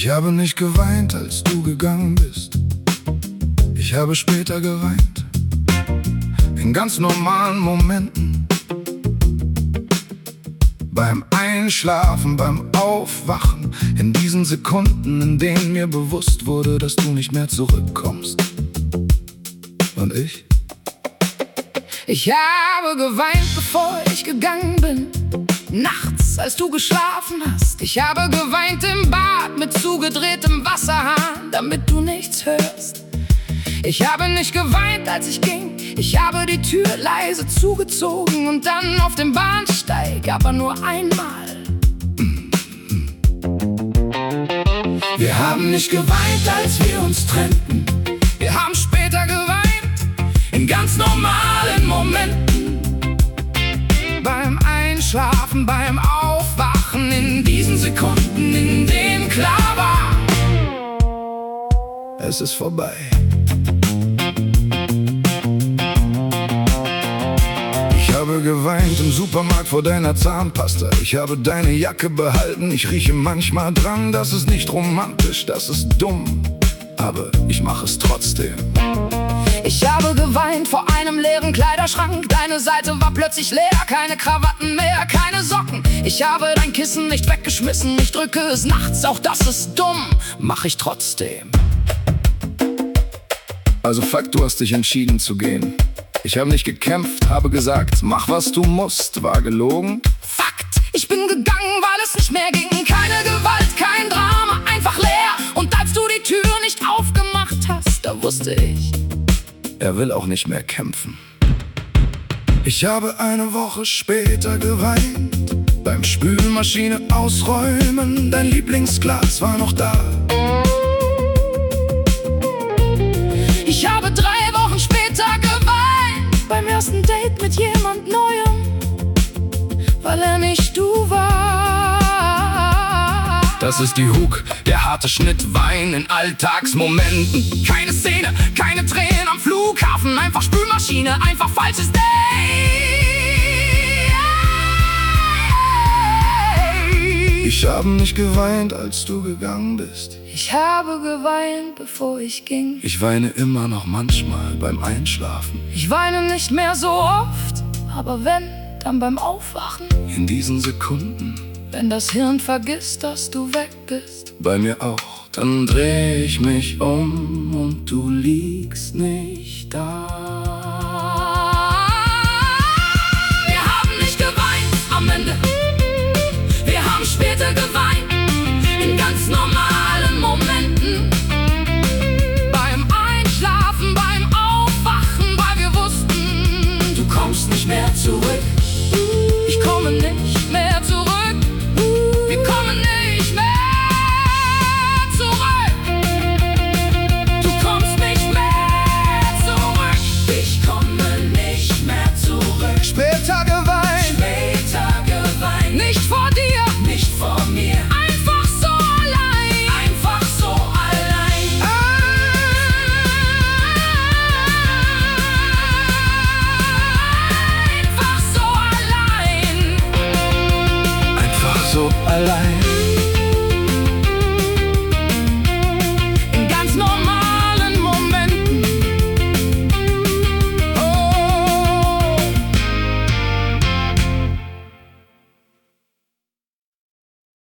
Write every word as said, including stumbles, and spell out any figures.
Ich habe nicht geweint, als du gegangen bist. Ich habe später geweint, in ganz normalen Momenten. Beim Einschlafen, beim Aufwachen, in diesen Sekunden, in denen mir bewusst wurde, dass du nicht mehr zurückkommst. Und ich? Ich habe geweint, bevor ich gegangen bin. Nachts, als du geschlafen hast. Ich habe geweint im Bad mit zugedrehtem Wasserhahn, damit du nichts hörst. Ich habe nicht geweint, als ich ging. Ich habe die Tür leise zugezogen und dann auf dem Bahnsteig, aber nur einmal. Wir haben nicht geweint, als wir uns trennten. Wir haben später geweint, in ganz normalen Momenten. Beim Einschlafen, beim Aufwachen, in diesen Sekunden, in denen klar war: Es ist vorbei. Ich habe geweint im Supermarkt vor deiner Zahnpasta. Ich habe deine Jacke behalten. Ich rieche manchmal dran. Das ist nicht romantisch, das ist dumm, aber ich mache es trotzdem. Ich habe geweint vor einem leeren Kleiderschrank. Deine Seite war plötzlich leer, keine Krawatten mehr, keine Socken. Ich habe dein Kissen nicht weggeschmissen. Ich drücke es nachts, auch das ist dumm, mach ich trotzdem. Also Fakt, du hast dich entschieden zu gehen. Ich habe nicht gekämpft, habe gesagt, mach was du musst. War gelogen? Fakt, ich bin gegangen, weil es nicht mehr ging. Keine Gewalt, kein Drama, einfach leer. Und als du die Tür nicht aufgemacht hast, da wusste ich: Er will auch nicht mehr kämpfen. Ich habe eine Woche später geweint, beim Spülmaschine ausräumen. Dein Lieblingsglas war noch da. Ich habe drei Wochen später geweint, beim ersten Date mit jemand Neuem, weil er nicht du war. Das ist die Hook, der harte Schnitt, Wein in Alltagsmomenten. Keine Szene, keine Tränen am Flughafen, einfach Spülmaschine, einfach falsches Date. Ich habe nicht geweint, als du gegangen bist. Ich habe geweint, bevor ich ging. Ich weine immer noch manchmal beim Einschlafen. Ich weine nicht mehr so oft, aber wenn, dann beim Aufwachen. In diesen Sekunden, wenn das Hirn vergisst, dass du weg bist. Bei mir auch. Dann dreh ich mich um und du liegst nicht da.